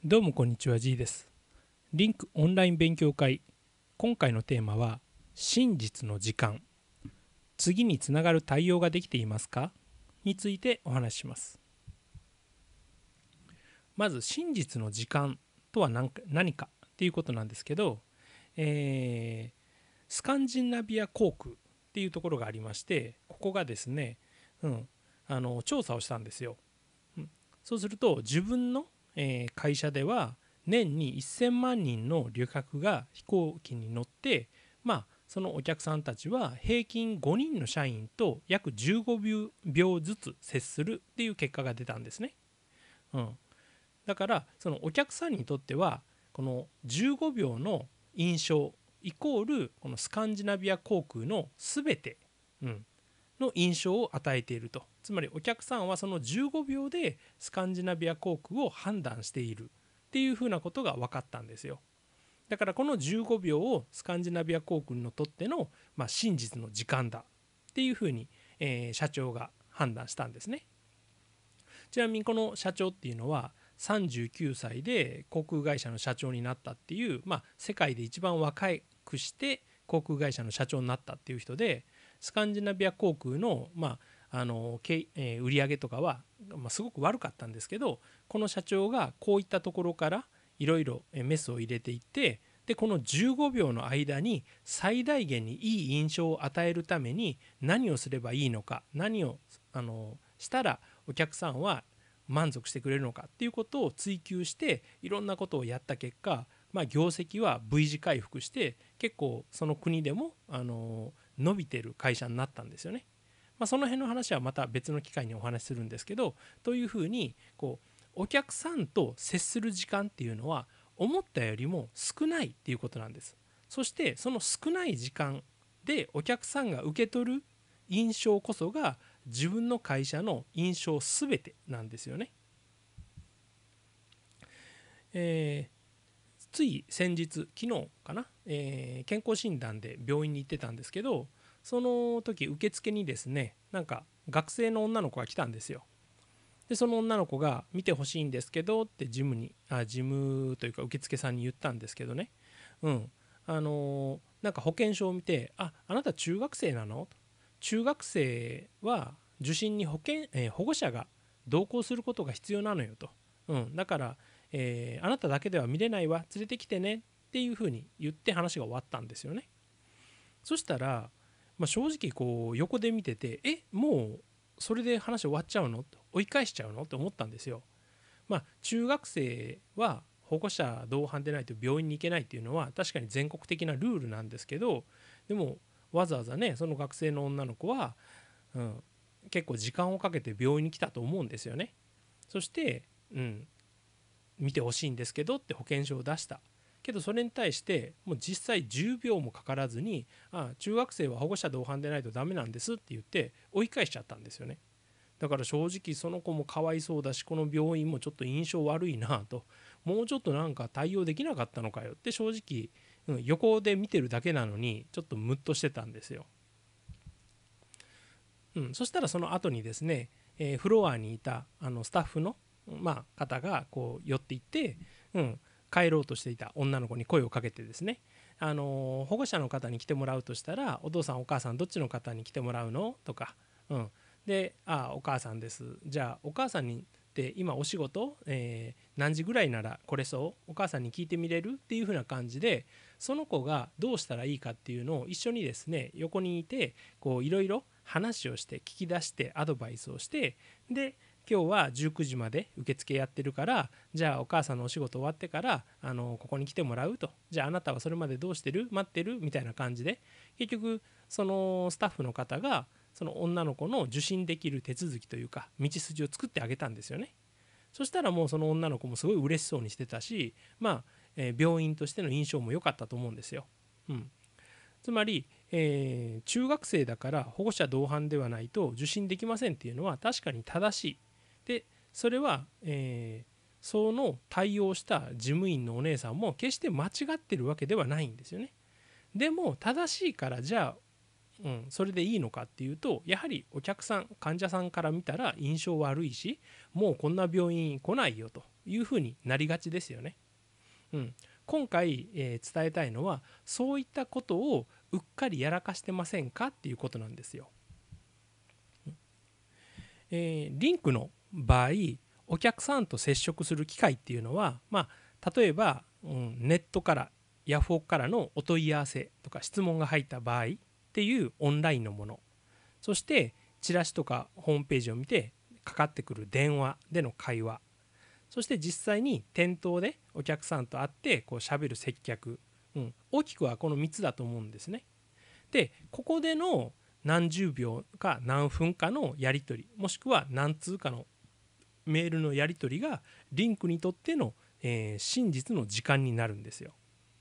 どうもこんにちは、G です。リンクオンライン勉強会。今回のテーマは、真実の時間。次につながる対応ができていますかについてお話しします。まず、真実の時間とは何かっていうことなんですけど、スカンジナビア航空っていうところがありまして、ここがですね、調査をしたんですよ。そうすると、自分の会社では年に1000万人の旅客が飛行機に乗って、そのお客さんたちは平均5人の社員と約15秒ずつ接するっていう結果が出たんですね。だからそのお客さんにとってはこの15秒の印象イコールこのスカンジナビア航空の全て、の印象を与えていると。つまりお客さんはその15秒でスカンジナビア航空を判断しているっていうふうなことが分かったんですよ。だからこの15秒をスカンジナビア航空にとっての、真実の時間だっていうふうに、社長が判断したんですね。ちなみにこの社長っていうのは39歳で航空会社の社長になったっていう、世界で一番若くして航空会社の社長になったっていう人で、スカンジナビア航空の、売上とかは、すごく悪かったんですけど、この社長がこういったところからいろいろメスを入れていって、でこの15秒の間に最大限にいい印象を与えるために何をすればいいのか、何をしたらお客さんは満足してくれるのかっていうことを追求していろんなことをやった結果、業績は V 字回復して結構その国でも伸びてる会社になったんですよね。その辺の話はまた別の機会にお話しするんですけど、というふうにお客さんと接する時間っていうのは思ったよりも少ないっていうことなんです。そしてその少ない時間でお客さんが受け取る印象こそが自分の会社の印象すべてなんですよね。つい先日昨日かな、健康診断で病院に行ってたんですけど、その時受付にですね、なんか学生の女の子が来たんですよ。でその女の子が見てほしいんですけどって事務というか受付さんに言ったんですけどね、なんか保険証を見てあなた中学生なの、中学生は受診に保護者が同行することが必要なのよと、だから、あなただけでは見れないわ、連れてきてねっていうふうに言って話が終わったんですよね。そしたら、正直横で見ててもうそれで話終わっちゃうの、追い返しちゃうのって思ったんですよ。中学生は保護者同伴でないと病院に行けないっていうのは確かに全国的なルールなんですけど、でもわざわざねその学生の女の子は、結構時間をかけて病院に来たと思うんですよね。そして、見てほしいんですけどって保険証を出したけど、それに対してもう実際10秒もかからずに中学生は保護者同伴でないとダメなんですって言って追い返しちゃったんですよね。だから正直その子もかわいそうだし、この病院もちょっと印象悪いなと、もうちょっとなんか対応できなかったのかよって正直、横で見てるだけなのにちょっとムッとしてたんですよ。そしたらその後にですね、フロアにいたスタッフの、方が寄っていって、帰ろうとしていた女の子に声をかけてですね、保護者の方に来てもらうとしたらお父さんお母さんどっちの方に来てもらうのとか、でお母さんです、じゃあお母さんにって今お仕事、何時ぐらいなら来れそう、お母さんに聞いてみれるっていう風な感じで、その子がどうしたらいいかっていうのを一緒にですね横にいていろいろ話をして聞き出してアドバイスをして、で今日は19時まで受付やってるから、じゃあお母さんのお仕事終わってからここに来てもらうと、じゃああなたはそれまでどうしてる待ってるみたいな感じで、結局そのスタッフの方がその女の子の受診できる手続きというか道筋を作ってあげたんですよね。そしたらもうその女の子もすごい嬉しそうにしてたし、病院としての印象も良かったと思うんですよ。つまり、中学生だから保護者同伴ではないと受診できませんっていうのは確かに正しい。でそれは、その対応した事務員のお姉さんも決して間違ってるわけではないんですよね。でも正しいからじゃあ、それでいいのかっていうと、やはりお客さん患者さんから見たら印象悪いし、もうこんな病院来ないよと、 いうふうになりがちですよね。今回、伝えたいのはそういったことをうっかりやらかしてませんかっていうことなんですよ。リンクの場合お客さんと接触する機会っていうのは、例えば、ネットからヤフオクからのお問い合わせとか質問が入った場合っていうオンラインのもの、そしてチラシとかホームページを見てかかってくる電話での会話、そして実際に店頭でお客さんと会ってこう喋る接客、大きくはこの3つだと思うんですね。でここでの何十秒か何分かのやり取り、もしくは何通かのメールのやり取りがリンクにとっての、真実の時間になるんですよ。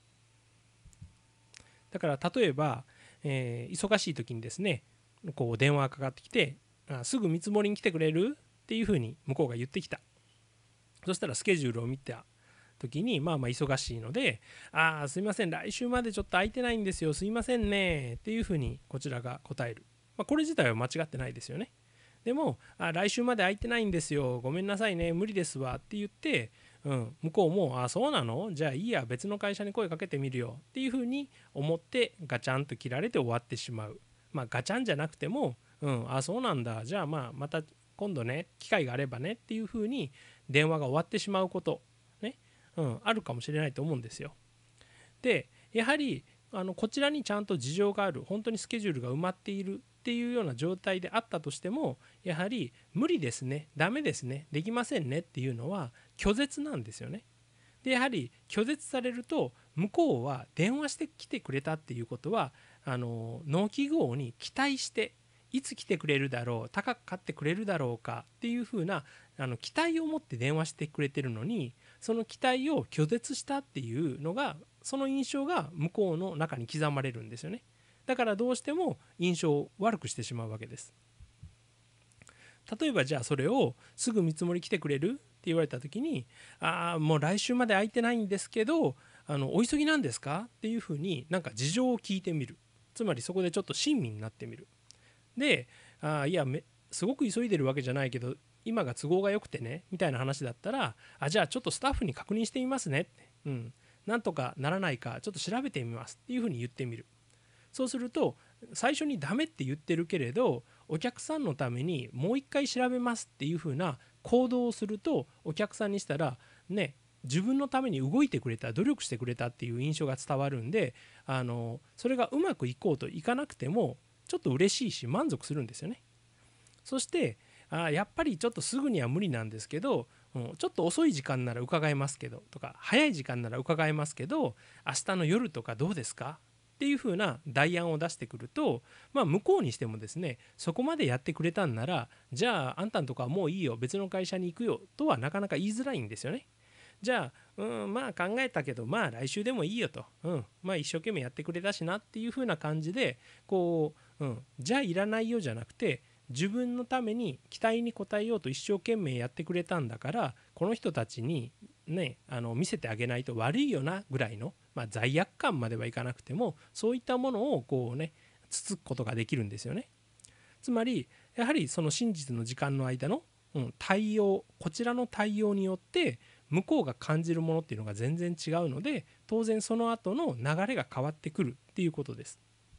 だから例えば、忙しい時にですねこう電話がかかってきて、すぐ見積もりに来てくれるっていうふうに向こうが言ってきた。そしたらスケジュールを見た時に忙しいので、すいません来週までちょっと空いてないんですよ、すいませんねっていうふうにこちらが答える。これ自体は間違ってないですよね。でも来週まで空いてないんですよ、ごめんなさいね、無理ですわって言って、向こうもそうなの、じゃあいいや別の会社に声かけてみるよっていうふうに思ってガチャンと切られて終わってしまう。ガチャンじゃなくても、そうなんだ、じゃあまた今度ね機会があればねっていうふうに電話が終わってしまうことね、あるかもしれないと思うんですよ。でやはりこちらにちゃんと事情がある、本当にスケジュールが埋まっているっていうような状態であったとしても、やはり無理ですね、ダメですね、できませんねっていうのは拒絶なんですよね。でやはり拒絶されると向こうは電話してきてくれたっていうことは納期号に期待していつ来てくれるだろう、高く買ってくれるだろうかっていうふうな期待を持って電話してくれてるのに、その期待を拒絶したっていうのが、その印象が向こうの中に刻まれるんですよね。だからどうしても印象を悪くしてしまうわけです。例えばじゃあそれをすぐ見積もり来てくれるって言われた時に、もう来週まで空いてないんですけどお急ぎなんですかっていうふうになんか事情を聞いてみる。つまりそこでちょっと親身になってみる。でいやすごく急いでるわけじゃないけど今が都合が良くてねみたいな話だったら、じゃあちょっとスタッフに確認してみますねって、なんとかならないかちょっと調べてみますっていうふうに言ってみる。そうすると最初にダメって言ってるけれどお客さんのためにもう一回調べますっていうふうな行動をすると、お客さんにしたらね、自分のために動いてくれた、努力してくれたっていう印象が伝わるんで、それがうまくいこうといかなくてもちょっと嬉しいし満足するんですよね。そしてやっぱりちょっとすぐには無理なんですけど、ちょっと遅い時間なら伺えますけどとか、早い時間なら伺えますけど明日の夜とかどうですかっていう風な代案を出してくると、向こうにしてもですね、そこまでやってくれたんならじゃああんたんとこはもういいよ別の会社に行くよとはなかなか言いづらいんですよね。じゃあ、考えたけど来週でもいいよと、一生懸命やってくれたしなっていう風な感じでこう、じゃあいらないよじゃなくて、自分のために期待に応えようと一生懸命やってくれたんだから、この人たちにね見せてあげないと悪いよなぐらいの、罪悪感まではいかなくてもそういったものをこうねつつくことができるんですよね。つまりやはりその真実の時間の間の、対応、こちらの対応によって向こうが感じるものっていうのが全然違うので、当然その後の流れが変わってくるっていうことです。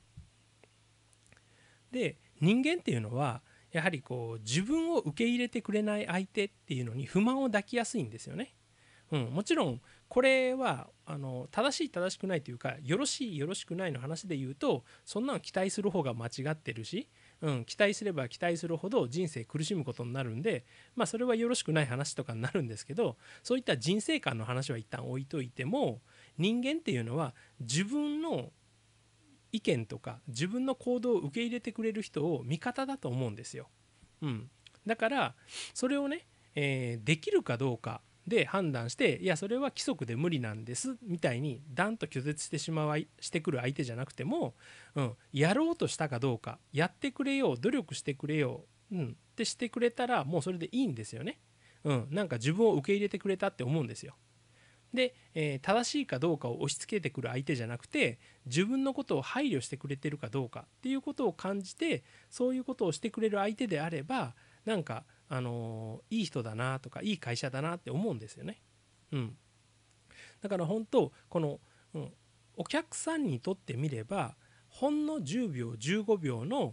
で人間っていうのはやはりこう自分を受け入れてくれない相手っていうのに不満を抱きやすいんですよね。もちろんこれは正しい正しくないというか、よろしいよろしくないの話で言うとそんなの期待する方が間違ってるし、期待すれば期待するほど人生苦しむことになるんで、それはよろしくない話とかになるんですけど、そういった人生観の話は一旦置いといても、人間っていうのは自分の意見とか自分の行動を受け入れてくれる人を味方だと思うんですよ。だからそれをね、できるかどうかで判断して、いやそれは規則で無理なんですみたいにダンと拒絶してくる相手じゃなくても、やろうとしたかどうか、やってくれよう、努力してくれよう、ってしてくれたらもうそれでいいんですよね。なんか自分を受け入れてくれたって思うんですよ。で、正しいかどうかを押し付けてくる相手じゃなくて、自分のことを配慮してくれてるかどうかっていうことを感じて、そういうことをしてくれる相手であれば、なんかいい人だなとかいい会社だなって思うんですよね。だから本当この、お客さんにとってみればほんの10秒15秒の、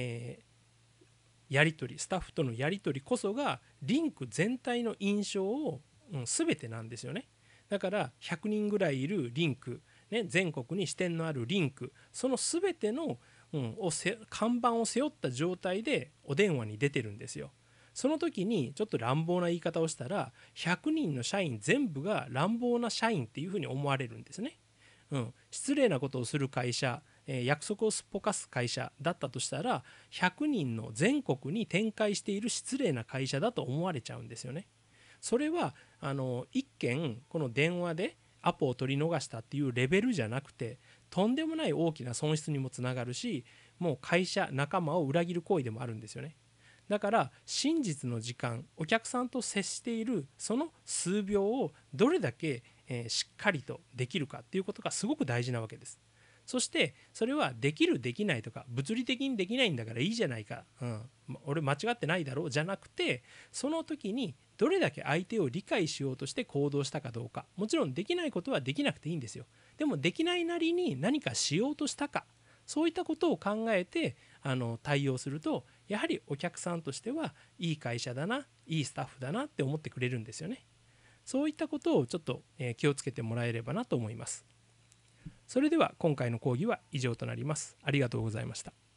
やり取りスタッフとのやり取りこそがリンク全体の印象を、全てなんですよね。だから100人ぐらいいるリンク、全国に支店のあるリンク、その全ての、看板を背負った状態でお電話に出てるんですよ。その時にちょっと乱暴な言い方をしたら100人の社員全部が乱暴な社員っていうふうに思われるんですね。失礼なことをする会社、約束をすっぽかす会社だったとしたら100人の全国に展開している失礼な会社だと思われちゃうんですよね。それは一見この電話でアポを取り逃したっていうレベルじゃなくてとんでもない大きな損失にもつながるし、もう会社仲間を裏切る行為でもあるんですよね。だから真実の時間、お客さんと接しているその数秒をどれだけしっかりとできるかっていうことがすごく大事なわけです。そしてそれはできるできないとか物理的にできないんだからいいじゃないか、俺間違ってないだろうじゃなくて、その時にどれだけ相手を理解しようとして行動したかどうか、もちろんできないことはできなくていいんですよ。でもできないなりに何かしようとしたか、そういったことを考えて対応するとやはりお客さんとしてはいい会社だな、いいスタッフだなって思ってくれるんですよね。そういったことをちょっと気をつけてもらえればなと思います。それでは今回の講義は以上となります。ありがとうございました。